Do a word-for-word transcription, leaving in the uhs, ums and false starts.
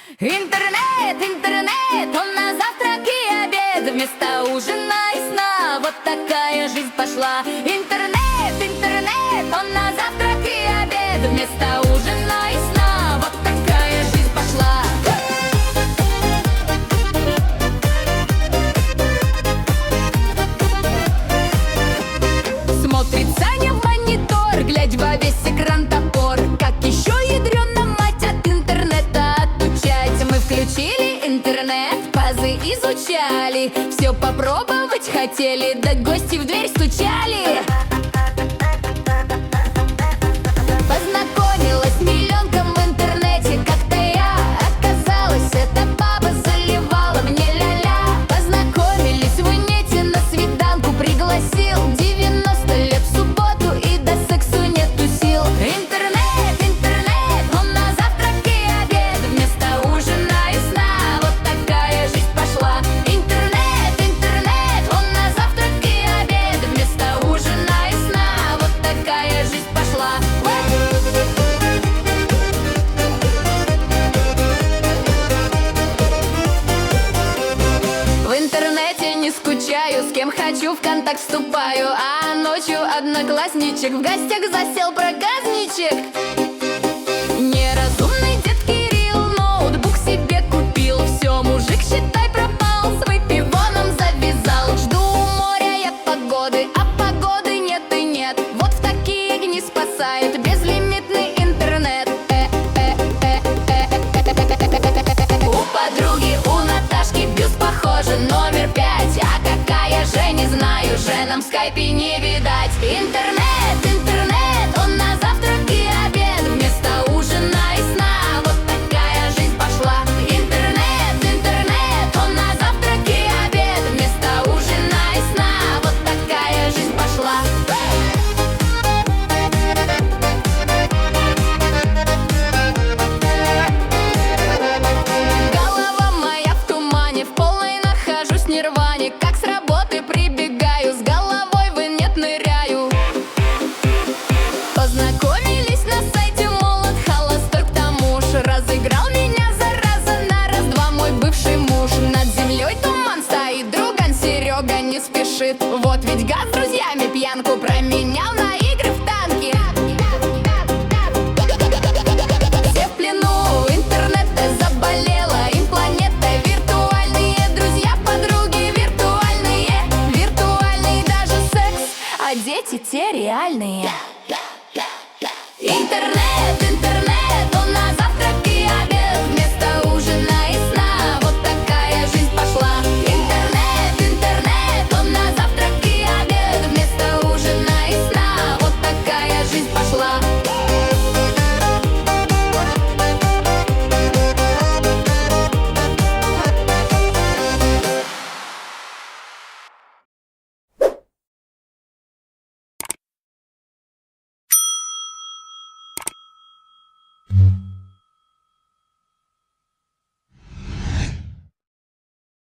Интернет, интернет, он на завтрак и обед вместо ужина и сна. Вот такая жизнь пошла. Интернет, интернет, он на завтрак и обед вместо ужина и сна. Вот такая жизнь пошла. Смотрит Саня в монитор, глядь во весь экран топор. Как еще ядрёна мать от интернета отучать? Мы включили интернет, пазы изучали, все попробовать хотели, да гости в дверь стучали. Познакомилась с миллионком в интернете, как-то я оказалась, эта баба заливала мне ля-ля. Познакомились в инете, на свиданку пригласил, девяносто лет в субботу и до сексу нету сил. Интернет, интернет, он на завтрак и обед вместо ужина и сна. Вот такая жизнь пошла. Интернет, интернет, он на завтрак и обед вместо ужина и сна. Вот такая жизнь пошла. В интернете не скучаю, с кем хочу в контакт вступаю. А ночью одноклассничек в гостях засел проказничек. Неразумный дед Кирилл ноутбук себе купил. Все, мужик, считай, пропал, с выпивоном завязал. Жду у моря я погоды, а погоды нет и нет. Вот в такие дни спасает безлимитный интернет. У подруги, у Наташки бюст похоже номер пять. А какая же, не знаю, же нам в скайпе не видать. Интернет, интернет, он на завтрак и обед вместо ужина и сна. Вот такая жизнь пошла. Интернет, интернет, он на завтрак и обед вместо ужина и сна. Вот такая жизнь пошла. Голова моя в тумане, в полной нахожусь в нирване. Как с работы прибегаю, с головой в инет ныряю. Познакомились на сайте молод, холостой к тому ж. Разыграл меня, зараза, на раз-два мой бывший муж. Над землей туман стоит, друган Серега не спешит. Вот ведь гад с друзьями пьянку променял на игры в танки. Все в плену интернета, заболела им планета. Виртуальные друзья, подруги виртуальные, виртуальный даже секс, а дети те реальные.